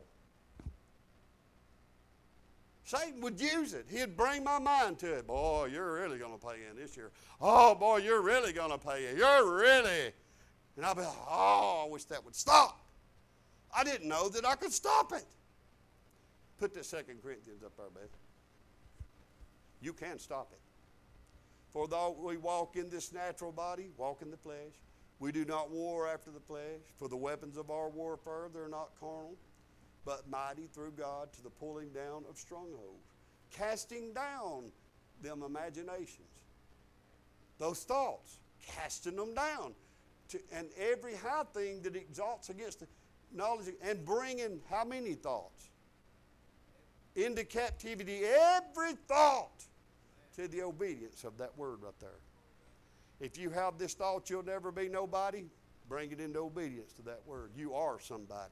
Satan would use it. He'd bring my mind to it. Boy, you're really going to pay in this year. Oh, boy, you're really going to pay in. You're really. And I'd be like, oh, I wish that would stop. I didn't know that I could stop it. Put this Second Corinthians up there, baby. You can stop it. For though we walk in this natural body, walk in the flesh, we do not war after the flesh. For the weapons of our warfare, they're not carnal, but mighty through God to the pulling down of strongholds, casting down them imaginations, those thoughts, casting them down, to, and every high thing that exalts against the knowledge, and bringing how many thoughts? Into captivity every thought to the obedience of that word right there. If you have this thought you'll never be nobody, bring it into obedience to that word. You are somebody.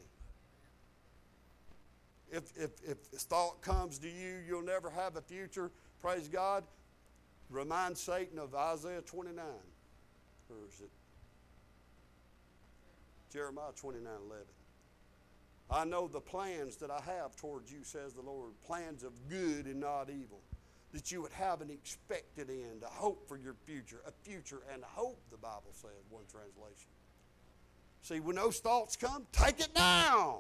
If, if, if this thought comes to you, you'll never have a future, praise God, remind Satan of Isaiah twenty-nine. Or is it Jeremiah twenty-nine eleven? I know the plans that I have towards you, says the Lord, plans of good and not evil, that you would have an expected end, a hope for your future, a future and a hope, the Bible says, one translation. See, when those thoughts come, take it down.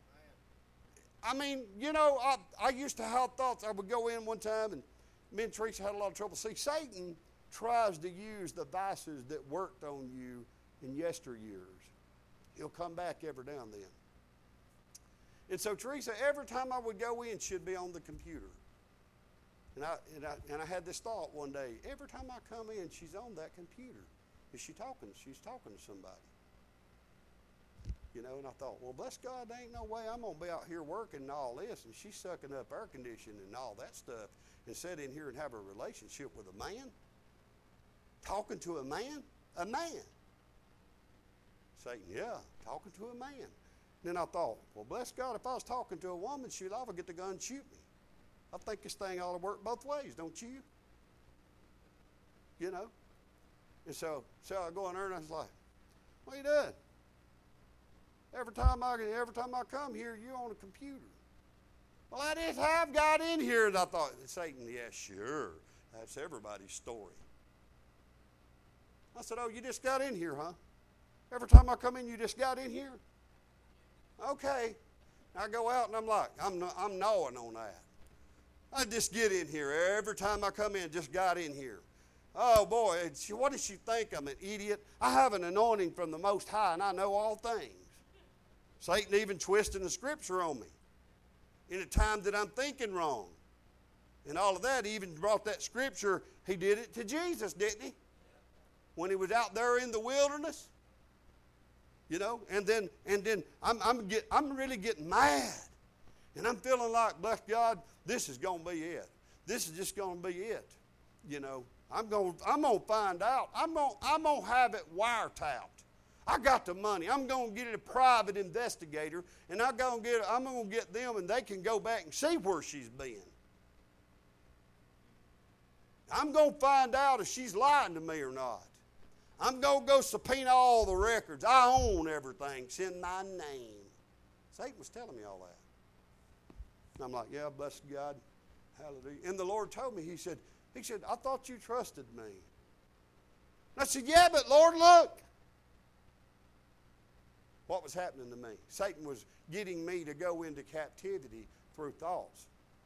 I mean, you know, I, I used to have thoughts. I would go in one time, and me and Teresa had a lot of trouble. See, Satan tries to use the vices that worked on you in yesteryears. He'll come back every now and then. And so Teresa, every time I would go in, she'd be on the computer. And I, and I and I had this thought one day, every time I come in, she's on that computer. Is she talking? She's talking to somebody. You know, and I thought, well, bless God, there ain't no way I'm going to be out here working and all this, and she's sucking up air conditioning and all that stuff, and sit in here and have a relationship with a man? Talking to a man? A man. Satan, yeah, talking to a man. Then I thought, well, bless God, if I was talking to a woman, she'd often get the gun and shoot me. I think this thing ought to work both ways, don't you? You know? And so, so I go in there and I was like, what are you doing? Every time I every time I come here, you're on a computer. Well, I just have got in here. And I thought, Satan, yeah, sure. That's everybody's story. I said, oh, you just got in here, huh? Every time I come in, you just got in here? Okay. I go out and I'm like, I'm I'm gnawing on that. I just get in here. Every time I come in, just got in here. Oh, boy, what does she think? I'm an idiot? I have an anointing from the Most High, and I know all things. Satan even twisting the Scripture on me in a time that I'm thinking wrong. And all of that, he even brought that Scripture. He did it to Jesus, didn't he? When he was out there in the wilderness. You know, and then and then I'm I'm get I'm really getting mad. And I'm feeling like, bless God, this is going to be it. This is just going to be it. You know, I'm going I'm going to find out. I'm going I'm going to have it wiretapped. I got the money. I'm going to get a private investigator, and I'm going to get I'm going to get them, and they can go back and see where she's been. I'm going to find out if she's lying to me or not. I'm going to go subpoena all the records. I own everything. It's in my name. Satan was telling me all that. And I'm like, yeah, bless God. Hallelujah. And the Lord told me, he said, he said, I thought you trusted me. And I said, yeah, but Lord, look. What was happening to me? Satan was getting me to go into captivity through thoughts.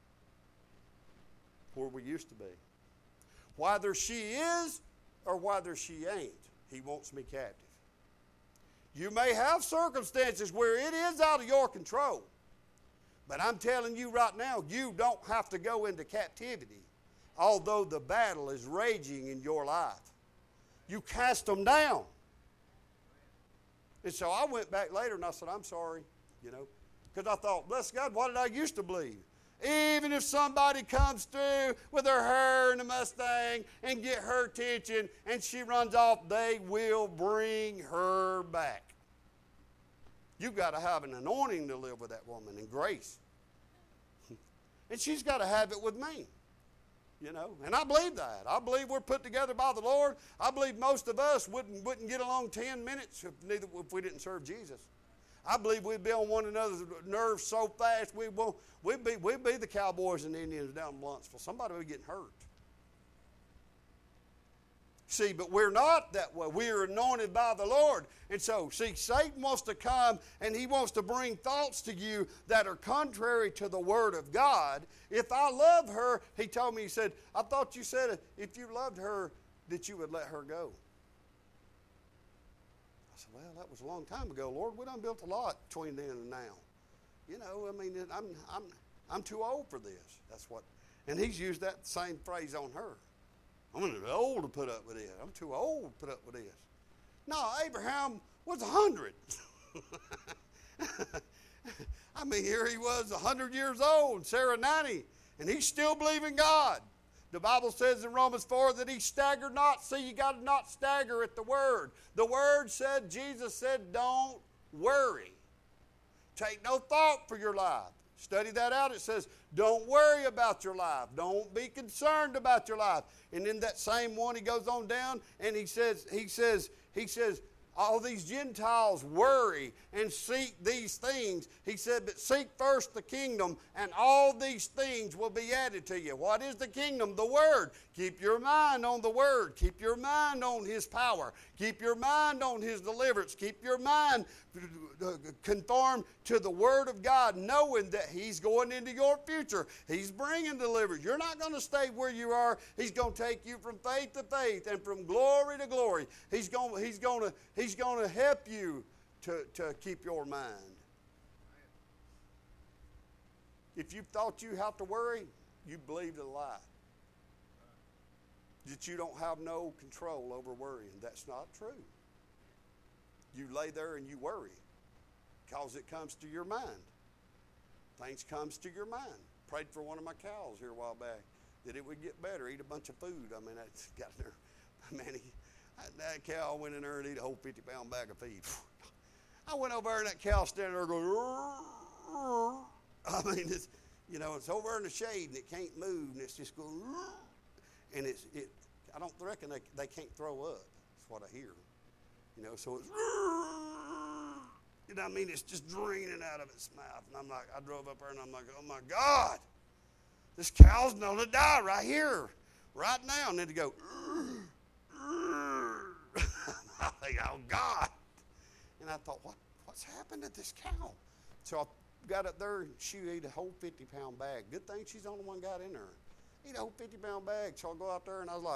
Where we used to be. Whether she is or whether she ain't, he wants me captive. You may have circumstances where it is out of your control. But I'm telling you right now, you don't have to go into captivity, although the battle is raging in your life. You cast them down. And so I went back later and I said, I'm sorry, you know, because I thought, bless God, what did I used to believe? Even if somebody comes through with her hair in a Mustang and get her attention and she runs off, they will bring her back. You've got to have an anointing to live with that woman and grace. And she's got to have it with me. You know, and I believe that. I believe we're put together by the Lord. I believe most of us wouldn't, wouldn't get along ten minutes if, neither, if we didn't serve Jesus. I believe we'd be on one another's nerves so fast we won't, we'd, be, we'd be the cowboys and Indians down in Blunsville. Somebody would be getting hurt. See, but we're not that way. We're anointed by the Lord. And so, see, Satan wants to come and he wants to bring thoughts to you that are contrary to the Word of God. If I love her, he told me, he said, I thought you said if you loved her, that you would let her go. I said, well, that was a long time ago, Lord. We done built a lot between then and now. You know, I mean, I'm, I'm, I'm too old for this. That's what, and he's used that same phrase on her. I'm too old to put up with this. I'm too old to put up with this. No, Abraham was a hundred. I mean, here he was a hundred years old, Sarah ninety, and he still believed in God. The Bible says in Romans four that he staggered not. See, you got to not stagger at the Word. The Word said, Jesus said, don't worry. Take no thought for your life. Study that out. It says, don't worry about your life. Don't be concerned about your life. And in that same one, he goes on down and he says, he says, he says, all these Gentiles worry and seek these things. He said, but seek first the kingdom, and all these things will be added to you. What is the kingdom? The Word. Keep your mind on the Word. Keep your mind on His power. Keep your mind on His deliverance. Keep your mind conformed to the Word of God, knowing that He's going into your future. He's bringing deliverance. You're not going to stay where you are. He's going to take you from faith to faith and from glory to glory. He's going, he's going to, he's going to help you to, to keep your mind. If you thought you have to worry, you believed a lie. That you don't have no control over worrying. That's not true. You lay there and you worry because it comes to your mind. Things comes to your mind. Prayed for one of my cows here a while back that it would get better, eat a bunch of food. I mean, that's got there. Man, he, that cow went in there and ate a whole fifty pound bag of feed. I went over there and that cow standing there going, I mean, it's, you know, it's over in the shade and it can't move and it's just going, and it's, it, I don't reckon they, they can't throw up. That's what I hear. You know, so it's, you know what I mean? It's just draining out of its mouth. And I'm like, I drove up there and I'm like, oh my God, this cow's going to die right here, right now. And then to go, I think, oh God. And I thought, what, what's happened to this cow? So I got up there and she ate a whole fifty pound bag. Good thing she's the only one got in there. Eat a whole fifty pound bag. So I go out there and I was like,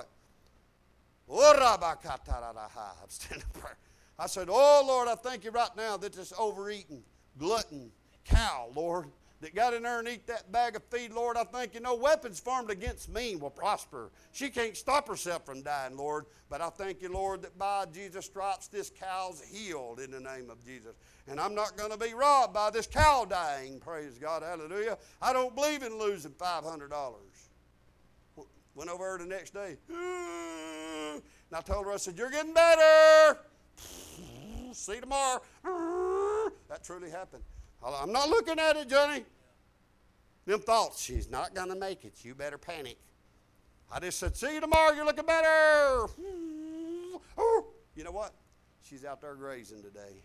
I'm standing there. I said, oh, Lord, I thank you right now that this overeating, glutton cow, Lord, that got in there and eat that bag of feed, Lord, I thank you no weapons formed against me will prosper. She can't stop herself from dying, Lord, but I thank you, Lord, that by Jesus' stripes this cow's healed in the name of Jesus. And I'm not going to be robbed by this cow dying, praise God, hallelujah. I don't believe in losing five hundred dollars. Went over her the next day. And I told her, I said, you're getting better. See you tomorrow. That truly happened. I'm not looking at it, Johnny. Them thoughts, she's not going to make it. You better panic. I just said, see you tomorrow. You're looking better. You know what? She's out there grazing today.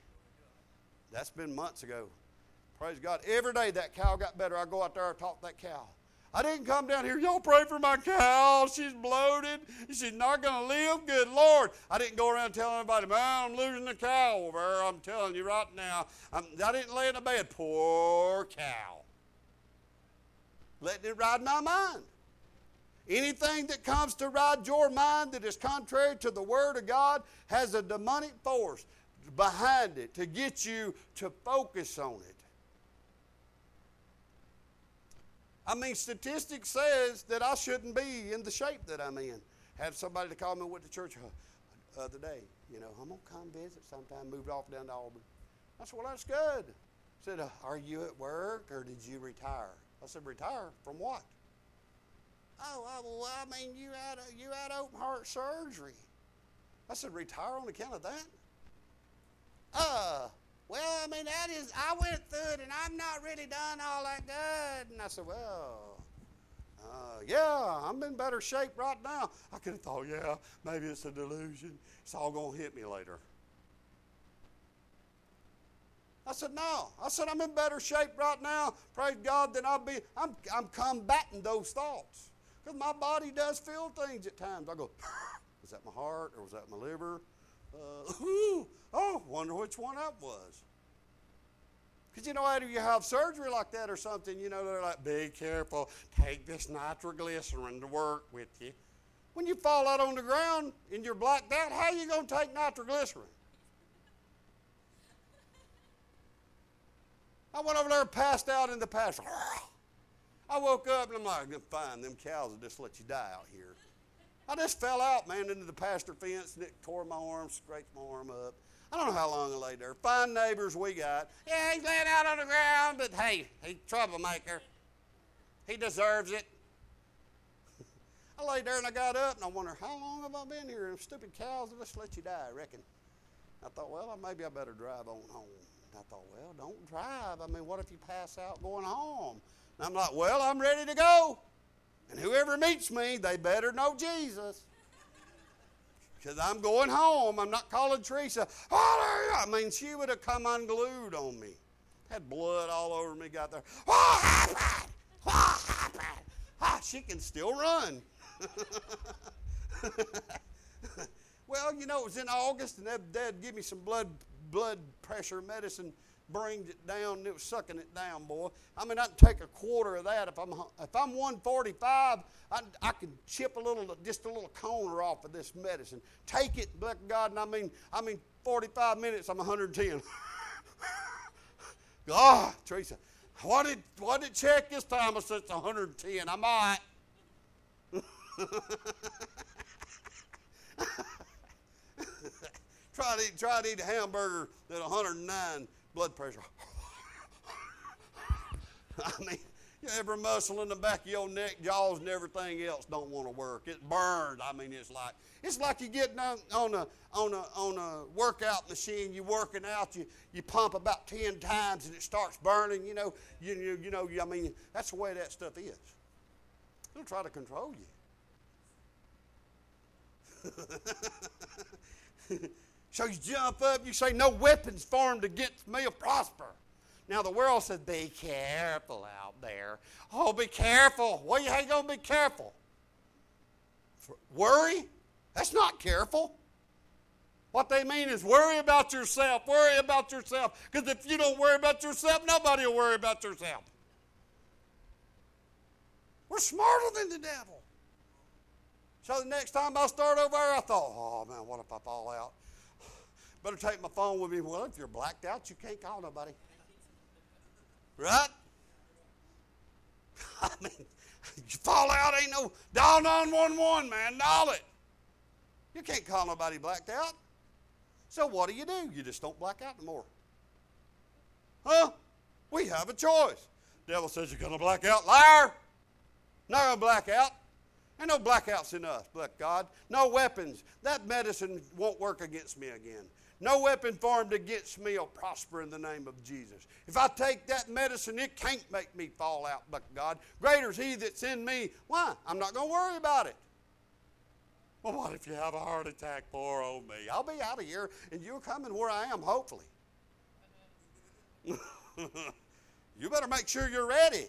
That's been months ago. Praise God. Every day that cow got better. I go out there and talk to that cow. I didn't come down here, y'all pray for my cow. She's bloated. She's not going to live. Good Lord. I didn't go around telling everybody, man, I'm losing the cow over there. I'm telling you right now. I'm, I didn't lay in the bed. Poor cow. Letting it ride my mind. Anything that comes to ride your mind that is contrary to the Word of God has a demonic force behind it to get you to focus on it. I mean, statistics says that I shouldn't be in the shape that I'm in. Had somebody to call me with the church the other day. You know, I'm going to come visit sometime. Moved off down to Auburn. I said, well, that's good. I said, uh, are you at work or did you retire? I said, retire from what? Oh, well, I mean, you had, a, you had open heart surgery. I said, retire on account of that? Uh, well, I mean, that is, I went through it and I'm not really done all that good. And I said, well, uh, yeah, I'm in better shape right now. I could have thought, yeah, maybe it's a delusion. It's all going to hit me later. I said, no. I said, I'm in better shape right now, praise God, than I'll be. I'm, I'm combating those thoughts. Because my body does feel things at times. I go, was that my heart or was that my liver? Uh, oh, wonder which one that was. Because, you know, after you have surgery like that or something, you know, they're like, be careful. Take this nitroglycerin to work with you. When you fall out on the ground and you're blacked out, how are you going to take nitroglycerin? I went over there and passed out in the pasture. I woke up and I'm like, fine, them cows will just let you die out here. I just fell out, man, into the pasture fence and it tore my arm, scraped my arm up. I don't know how long I lay there. Fine neighbors we got. Yeah, he's laying out on the ground, but hey, he's a troublemaker. He deserves it. I laid there and I got up and I wonder, how long have I been here? Them stupid cows will just let you die, I reckon. I thought, well, maybe I better drive on home. I thought, well, don't drive. I mean, what if you pass out going home? And I'm like, well, I'm ready to go. And whoever meets me, they better know Jesus. Because I'm going home. I'm not calling Teresa. I mean, she would have come unglued on me. Had blood all over me, got there. What happened? What happened? Ah, she can still run. Well, you know, it was in August, and Dad gave me some blood blood pressure medicine, brings it down, and it was sucking it down, boy. I mean, I can take a quarter of that. If I'm if I'm one forty-five, I, I can chip a little, just a little corner off of this medicine. Take it, bless God, and I mean, I mean, forty-five minutes, I'm one hundred ten. God, Teresa, what did what did it check this time? I said it's one hundred ten. I might. Try to eat, try to eat a hamburger at one hundred nine blood pressure. I mean, every muscle in the back of your neck, jaws, and everything else don't want to work. It burns. I mean, it's like it's like you getting on, on a on a on a workout machine. You working out. You you pump about ten times and it starts burning. You know. You you, you know. I mean, that's the way that stuff is. It'll try to control you. So you jump up, you say, no weapons formed against me will prosper. Now the world says, be careful out there. Oh, be careful. Well, how you going to be careful? For worry? That's not careful. What they mean is worry about yourself. Worry about yourself. Because if you don't worry about yourself, nobody will worry about yourself. We're smarter than the devil. So the next time I start over there, I thought, oh, man, what if I fall out? Better take my phone with me. Well, if you're blacked out, you can't call nobody. Right? I mean, you fall out, ain't no dial nine one one, man. Dial it. You can't call nobody blacked out. So what do you do? You just don't black out no more. Huh? We have a choice. The devil says you're going to black out. Liar. Not going to black out. Ain't no blackouts in us, bless God. No weapons. That medicine won't work against me again. No weapon formed against me will prosper in the name of Jesus. If I take that medicine, it can't make me fall out, bless God. Greater is he that's in me. Why? I'm not going to worry about it. Well, what if you have a heart attack? Poor old me. I'll be out of here, and you're coming where I am, hopefully. You better make sure you're ready.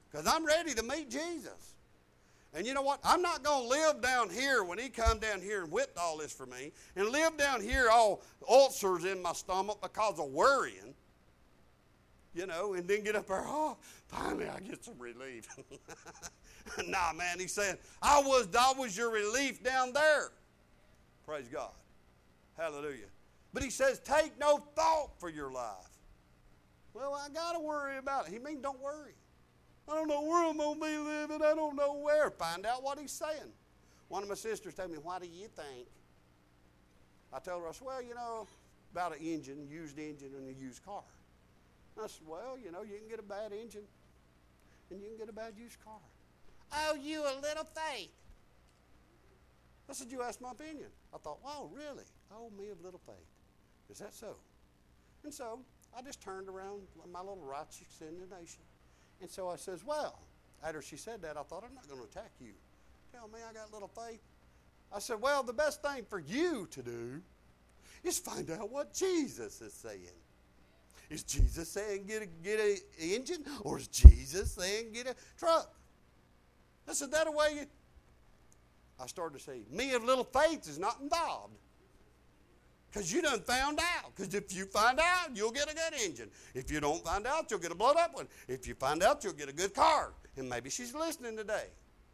because I'm ready to meet Jesus. And you know what? I'm not going to live down here when he come down here and whipped all this for me and live down here all ulcers in my stomach because of worrying, you know, and then get up there, oh, finally I get some relief. Nah, man, he said, I was, I was your relief down there. Praise God. Hallelujah. But he says, take no thought for your life. Well, I got to worry about it. He means don't worry. I don't know where I'm going to be living. I don't know where. Find out what he's saying. One of my sisters told me, what do you think? I told her, I said, well, you know, about an engine, used engine and a used car. I said, well, you know, you can get a bad engine and you can get a bad used car. Oh, you a little faith. I said, you asked my opinion. I thought, wow, really? Oh, me of little faith. Is that so? And so I just turned around my little righteous indignation. And so I says, well, after she said that, I thought, I'm not going to attack you. Tell me I got little faith. I said, well, the best thing for you to do is find out what Jesus is saying. Is Jesus saying get a get a engine, or is Jesus saying get a truck? I said, that way you... I started to say, me of little faith is not involved. Because you done found out. Because if you find out, you'll get a good engine. If you don't find out, you'll get a blowed up one. If you find out, you'll get a good car. And maybe she's listening today.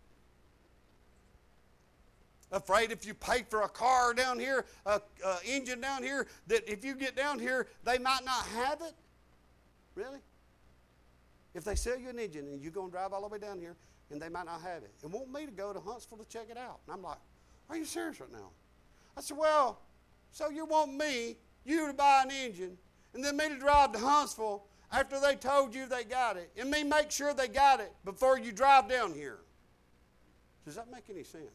Afraid if you pay for a car down here, a, a engine down here, that if you get down here, they might not have it? Really? If they sell you an engine and you're going to drive all the way down here, and they might not have it, and want me to go to Huntsville to check it out. And I'm like, are you serious right now? I said, well, so you want me, you to buy an engine, and then me to drive to Huntsville after they told you they got it, and me make sure they got it before you drive down here. Does that make any sense?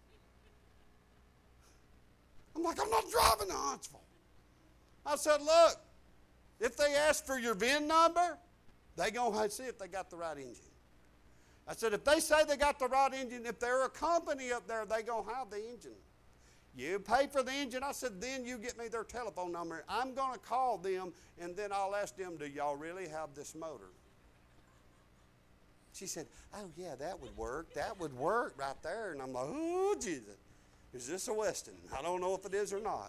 I'm like, I'm not driving to Huntsville. I said, look, if they ask for your V I N number, they're going to see if they got the right engine. I said, if they say they got the right engine, if they're a company up there, they're going to have the engine. You pay for the engine. I said, then you get me their telephone number. I'm going to call them, and then I'll ask them, do y'all really have this motor? She said, oh, yeah, that would work. That would work right there. And I'm like, oh, Jesus. Is this a Weston? I don't know if it is or not.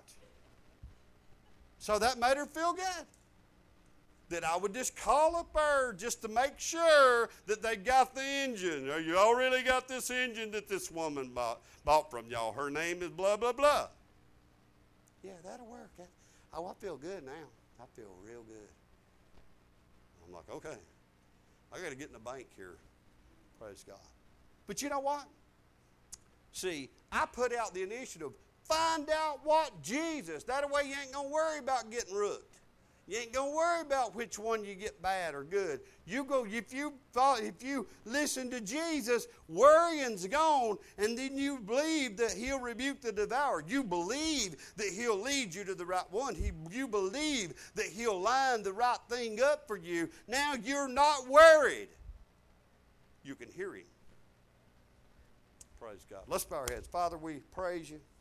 So that made her feel good. That I would just call up her just to make sure that they got the engine. Or you all really got this engine that this woman bought, bought from y'all. Her name is blah, blah, blah. Yeah, that'll work. Oh, I feel good now. I feel real good. I'm like, okay. I got to get in the bank here. Praise God. But you know what? See, I put out the initiative. Find out what Jesus. That way you ain't going to worry about getting rooked. You ain't going to worry about which one you get bad or good. You go, if you if you listen to Jesus, worrying's gone, and then you believe that he'll rebuke the devourer. You believe that he'll lead you to the right one. He, you believe that he'll line the right thing up for you. Now you're not worried. You can hear him. Praise God. Let's bow our heads. Father, we praise you.